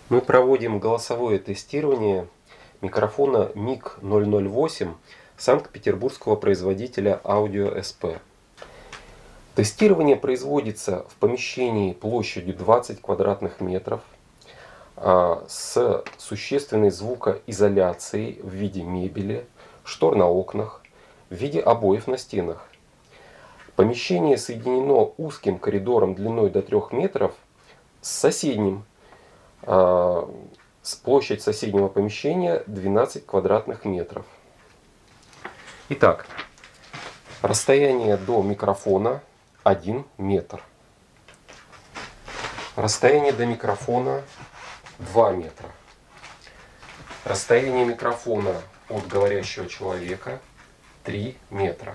Мы проводим голосовое тестирование микрофона MIG-008 санкт-петербургского производителя Audio SP. Тестирование производится в помещении площадью 20 квадратных метров с существенной звукоизоляцией в виде мебели, штор на окнах, в виде обоев на стенах. Помещение соединено узким коридором длиной до 3 метров с соседним. Площадь соседнего помещения 12 квадратных метров. Итак, расстояние до микрофона 1 метр. Расстояние до микрофона 2 метра. Расстояние микрофона от говорящего человека 3 метра.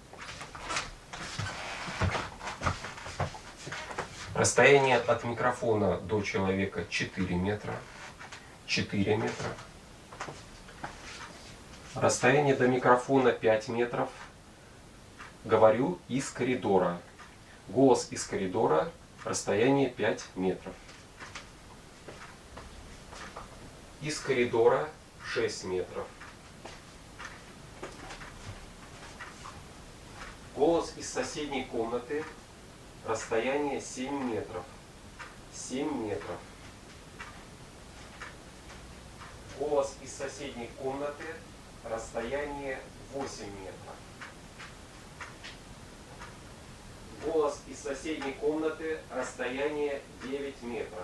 Расстояние от микрофона до человека 4 метра. 4 метра. Расстояние до микрофона 5 метров. Говорю из коридора. Голос из коридора. Расстояние 5 метров. Из коридора 6 метров. Голос из соседней комнаты. Расстояние 7 метров. 7 метров. Голос из соседней комнаты. Расстояние 8 метров. Голос из соседней комнаты. Расстояние 9 метров.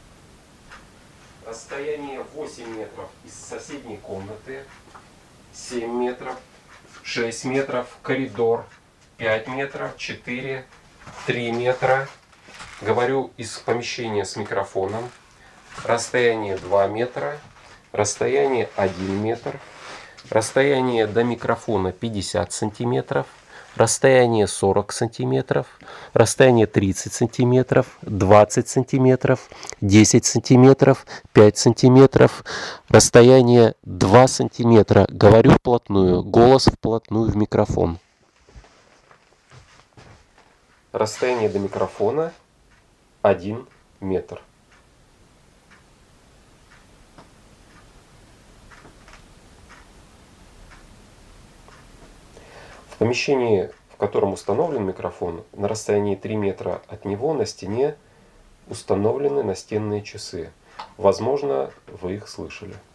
Расстояние 8 метров из соседней комнаты. 7 метров. 6 метров. Коридор 5 метров. 4 3 метра. Говорю из помещения с микрофоном. Расстояние 2 метра. Расстояние 1 метр. Расстояние до микрофона 50 сантиметров. Расстояние 40 сантиметров. Расстояние 30 сантиметров. 20 сантиметров. 10 сантиметров. 5 сантиметров. Расстояние 2 сантиметра. Говорю вплотную. Голос вплотную в микрофон. Расстояние до микрофона 1 метр. В помещении, в котором установлен микрофон, на расстоянии 3 метра от него на стене установлены настенные часы. Возможно, вы их слышали.